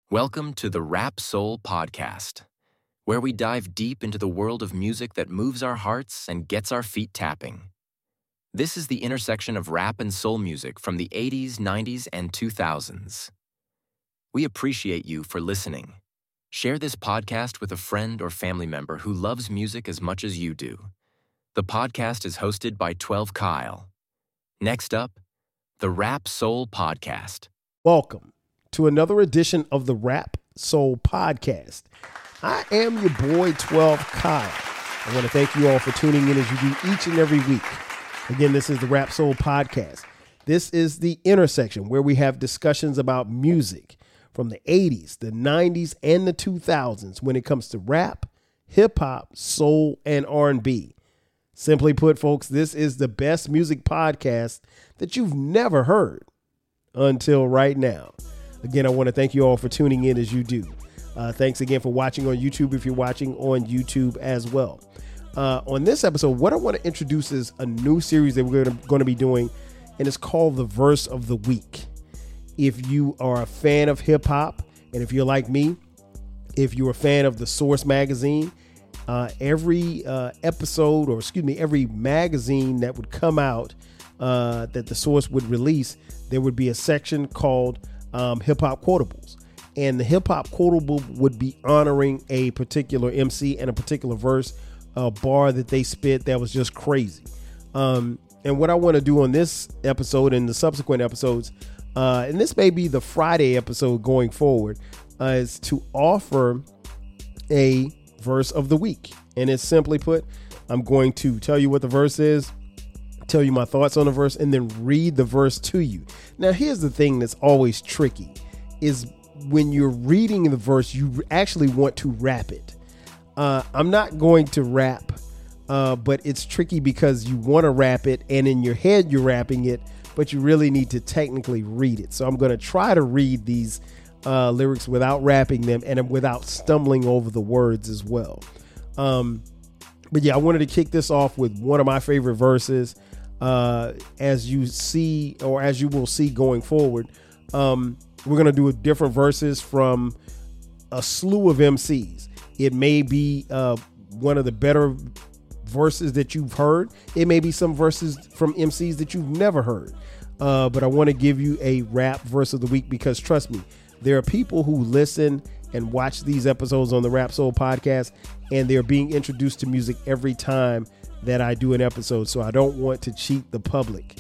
Welcome to the Rap Soul Podcast, where we dive deep into the world of music that moves our hearts and gets our feet tapping. This is the intersection of rap and soul music from the 80s, 90s, and 2000s. We appreciate you for listening. Share this podcast with a friend or family member who loves music as much as you do. The podcast is hosted by 12 Kyle. Next up, the Rap Soul Podcast. Welcome to another edition of the Rap Soul Podcast. I am your boy, 12 Kyle. I want to thank you all for tuning in as you do each and every week. Again, this is the Rap Soul Podcast. This is the intersection where we have discussions about music from the 80s, the 90s, and the 2000s when it comes to rap, hip-hop, soul, and R&B. Simply put, folks, this is the best music podcast that you've never heard until right now. Again, I want to thank you all for tuning in as you do. Thanks again for watching on YouTube if you're watching on YouTube as well. On this episode, what I want to introduce is a new series that we're going to be doing, and it's called The Verse of the Week. If you are a fan of hip hop, and if you're like me, if you're a fan of The Source magazine, every every magazine that would come out that The Source would release, there would be a section called Hip Hop Quotables. And the Hip Hop Quotable would be honoring a particular MC and a particular verse, bar that they spit that was just crazy. And what I want to do on this episode and the subsequent episodes, and this may be the Friday episode going forward, is to offer a verse of the week. And it's simply put, I'm going to tell you what the verse is, tell you my thoughts on the verse, and then read the verse to you. Now, here's the thing that's always tricky is when you're reading the verse, you actually want to rap it. I'm not going to rap, but it's tricky because you want to rap it and in your head you're rapping it, but you really need to technically read it. So I'm going to try to read these lyrics without rapping them and without stumbling over the words as well. But yeah, I wanted to kick this off with one of my favorite verses. As you see, or as you will see going forward, we're going to do different verses from a slew of MCs. It may be one of the better verses that you've heard. It may be some verses from MCs that you've never heard. But I want to give you a rap verse of the week because trust me, there are people who listen and watch these episodes on the Rap Soul Podcast, and they're being introduced to music every time that I do an episode, so I don't want to cheat the public.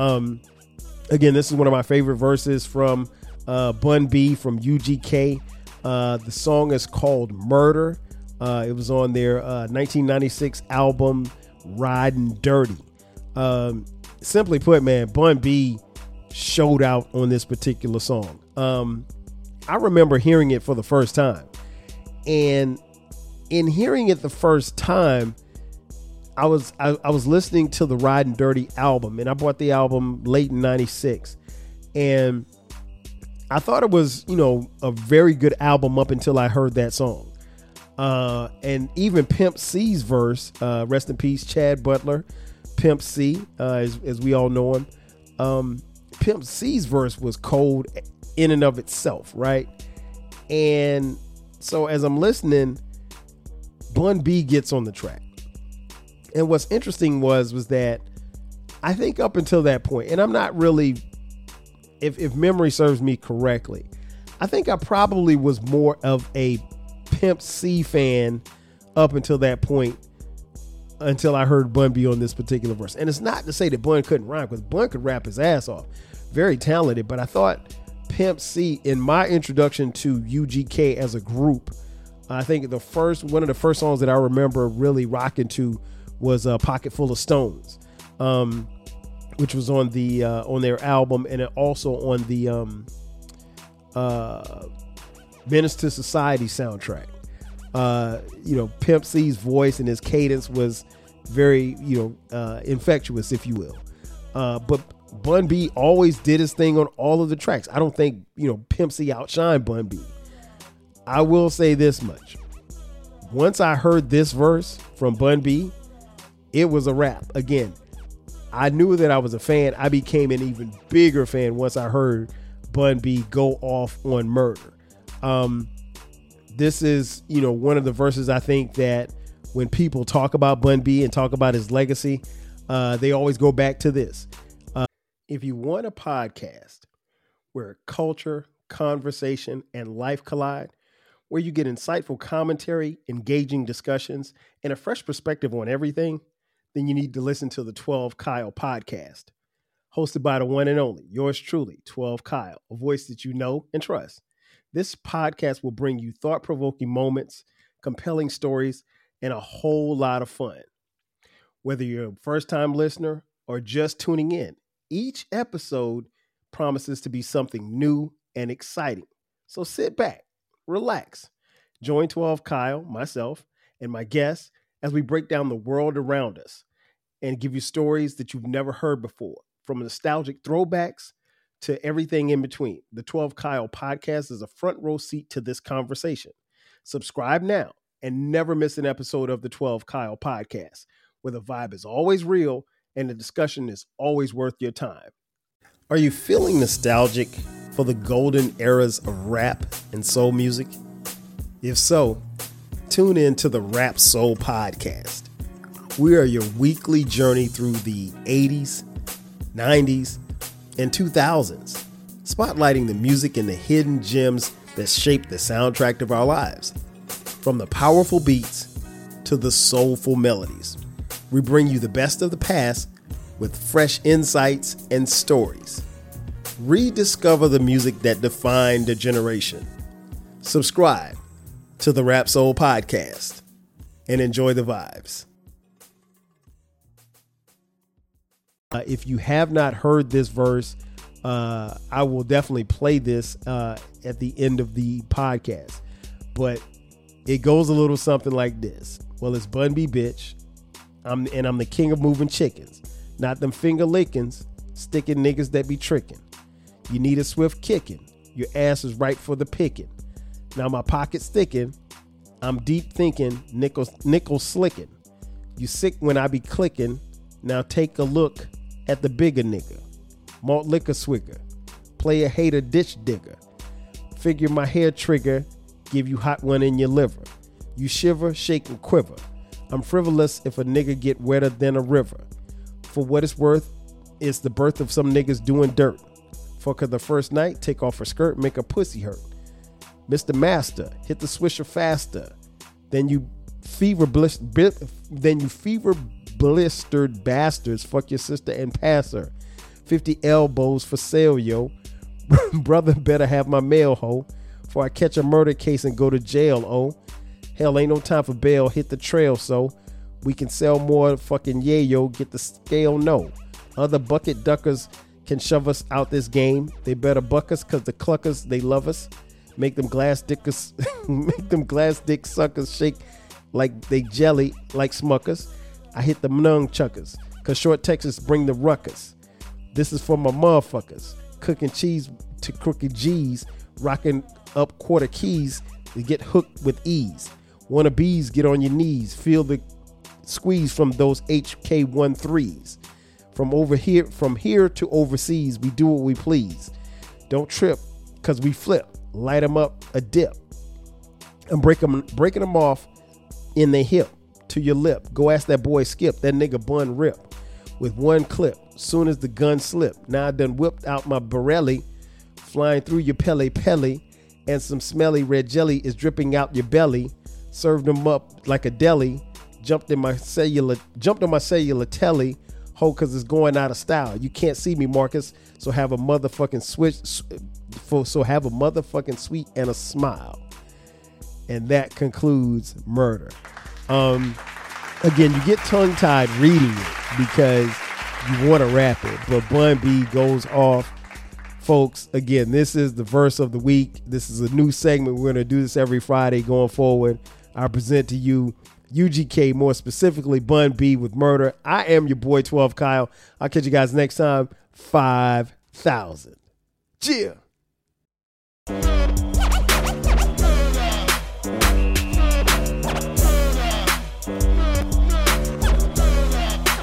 Again, this is one of my favorite verses from Bun B from UGK. The song is called Murder. It was on their 1996 album Riding Dirty. Simply put, man, Bun B showed out on this particular song. I remember hearing it for the first time, and in hearing it the first time, I was listening to the Riding Dirty album, and I bought the album late in 96, and I thought it was, a very good album up until I heard that song. And even Pimp C's verse, rest in peace, Chad Butler, Pimp C, as we all know him. Pimp C's verse was cold in and of itself, right? And so as I'm listening, Bun B gets on the track. And what's interesting was that I think up until that point, and I'm not really, if memory serves me correctly, I think I probably was more of a Pimp C fan up until that point, until I heard Bun B on this particular verse. And it's not to say that Bun couldn't rhyme, because Bun could rap his ass off. Very talented, but I thought Pimp C, in my introduction to UGK as a group, I think one of the first songs that I remember really rocking to was a Pocket Full of Stones, which was on their album, and it also on the Menace to Society soundtrack. Pimp C's voice and his cadence was very, infectious, if you will. But Bun B always did his thing on all of the tracks. I don't think, Pimp C outshined Bun B. I will say this much. Once I heard this verse from Bun B, it was a rap. Again, I knew that I was a fan. I became an even bigger fan once I heard Bun B go off on Murder. This is, one of the verses I think that when people talk about Bun B and talk about his legacy, they always go back to this. If you want a podcast where culture, conversation, and life collide, where you get insightful commentary, engaging discussions, and a fresh perspective on everything, then you need to listen to the 12 Kyle podcast. Hosted by the one and only, yours truly, 12 Kyle, a voice that you know and trust. This podcast will bring you thought-provoking moments, compelling stories, and a whole lot of fun. Whether you're a first-time listener or just tuning in, each episode promises to be something new and exciting. So sit back, relax, join 12 Kyle, myself, and my guests as we break down the world around us and give you stories that you've never heard before, from nostalgic throwbacks to everything in between. The 12 Kyle podcast is a front row seat to this conversation. Subscribe now and never miss an episode of the 12 Kyle podcast, where the vibe is always real and the discussion is always worth your time. Are you feeling nostalgic for the golden eras of rap and soul music? If so, tune in to the Rap Soul podcast. We are your weekly journey through the 80s, 90s, and 2000s, spotlighting the music and the hidden gems that shape the soundtrack of our lives. From the powerful beats to the soulful melodies, we bring you the best of the past with fresh insights and stories. Rediscover the music that defined a generation. Subscribe to the Rap Soul podcast and enjoy the vibes. If you have not heard this verse, I will definitely play this at the end of the podcast. But it goes a little something like this. Well, it's Bun B, bitch. I'm the king of moving chickens. Not them finger lickings, sticking niggas that be tricking. You need a swift kicking. Your ass is ripe for the picking. Now my pocket's thicking. I'm deep thinking, nickel slicking. You sick when I be clicking. Now take a look at the bigger nigga. Malt liquor swigger. Player hater ditch digger. Figure my hair trigger. Give you hot one in your liver. You shiver, shake and quiver. I'm frivolous if a nigga get wetter than a river. For what it's worth, it's the birth of some niggas doing dirt. Fuck her the first night, take off her skirt, make her pussy hurt. Mr. Master, hit the swisher faster. Then you fever blistered bastards. Fuck your sister and pass her. 50 elbows for sale, yo. Brother better have my mail, ho. Before I catch a murder case and go to jail, oh. Hell, ain't no time for bail, hit the trail, so we can sell more fucking yayo, get the scale, no. Other bucket duckers can shove us out this game. They better buck us, cause the cluckers, they love us. Make them glass dick suckers shake like they jelly, like Smuckers. I hit the nunchuckers, cause short Texas bring the ruckus. This is for my motherfuckers. Cooking cheese to crooked G's, rocking up quarter keys to get hooked with ease. Wanna bees, get on your knees. Feel the squeeze from those HK13s. From here to overseas, we do what we please. Don't trip, cause we flip. Light them up a dip. And breaking them off in the hip to your lip. Go ask that boy Skip, that nigga Bun rip. With one clip, soon as the gun slip. Now I done whipped out my Borelli, flying through your pele, and some smelly red jelly is dripping out your belly. Served them up like a deli. Jumped on my cellular telly. Ho, cause it's going out of style. You can't see me, Marcus. So have a motherfucking sweet and a smile. And that concludes Murder. Again, you get tongue-tied reading it because you want to rap it, but Bun B goes off. Folks, again, this is the verse of the week. This is a new segment. We're going to do this every Friday going forward. I present to you UGK, more specifically Bun B with Murder. I am your boy 12 Kyle. I'll catch you guys next time. 5,000. Cheer.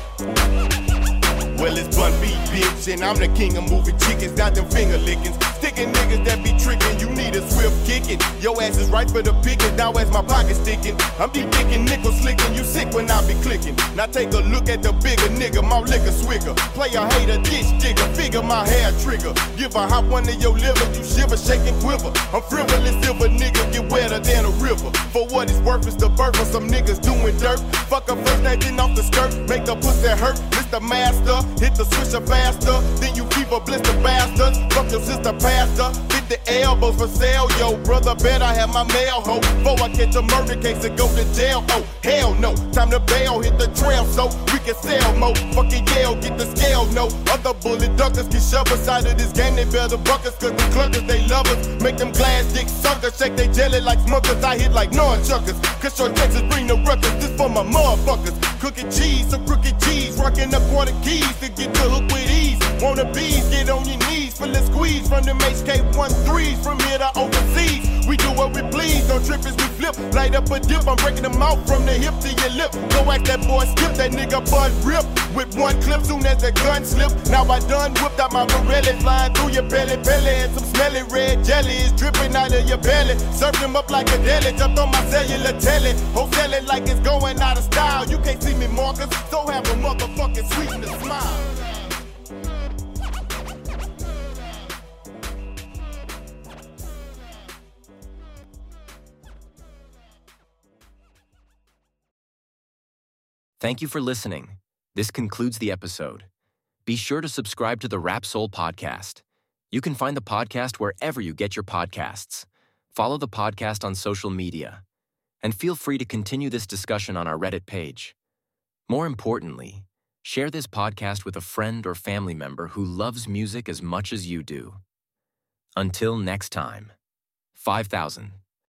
Well, it's Bun B, bitch, and I'm the king of moving chickens, not them finger lickings. Stick digging niggas that be tricking. You need a swift kicking. Your ass is right for the picking. Now as my pocket sticking, I'm deep thinking nickel slicking. You sick when I be clicking. Now take a look at the bigger nigga, my liquor swigger. Player hater, ditch digger, figure my hair trigger. Give a hop one of your liver, you shiver, shake and quiver. I'm frivolous silver nigga, get wetter than a river. For what it's worth, it's the birth of some niggas doing dirt. Fuck a first night, then off the skirt, make the pussy hurt. Mr. Master, hit the swisher faster, then you keep a blister bastard. Fuck your sister pastor, hit the elbows for sale, yo. Brother, bet I have my mail hoe. Before I catch a murder case and go to jail, oh, hell no. Time to bail, hit the trail so we can sell more. Fucking Yale, get the scale, no. Other bullet duckers get shoved aside of this game, they better buckets, cause the clunkers, they love us. Make them glass dick suckers, shake they jelly like smuckers. I hit like nunchuckers, cause your Texas bring the ruckus. This for my motherfuckers. Cooking cheese, some crooked cheese, rocking up quarter keys to get the hook with ease. Wanna bees, get on your knees, feel the squeeze from them HK13s from here to overseas. We do what we please, don't trip as we flip. Light up a dip, I'm breaking them out from the hip to your lip. Go ask that boy Skip, that nigga bud rip. With one clip, soon as the gun slip. Now I done whipped out my Pirelli, flying through your belly. And some smelly red jelly is dripping out of your belly. Served them up like a deli, jumped on my cellular telly. Wholesale it like it's going out of style. You can't see me, Marcus, so have a motherfucking sweeten to smile. Thank you for listening. This concludes the episode. Be sure to subscribe to the Rap Soul podcast. You can find the podcast wherever you get your podcasts. Follow the podcast on social media. And feel free to continue this discussion on our Reddit page. More importantly, share this podcast with a friend or family member who loves music as much as you do. Until next time, 5,000.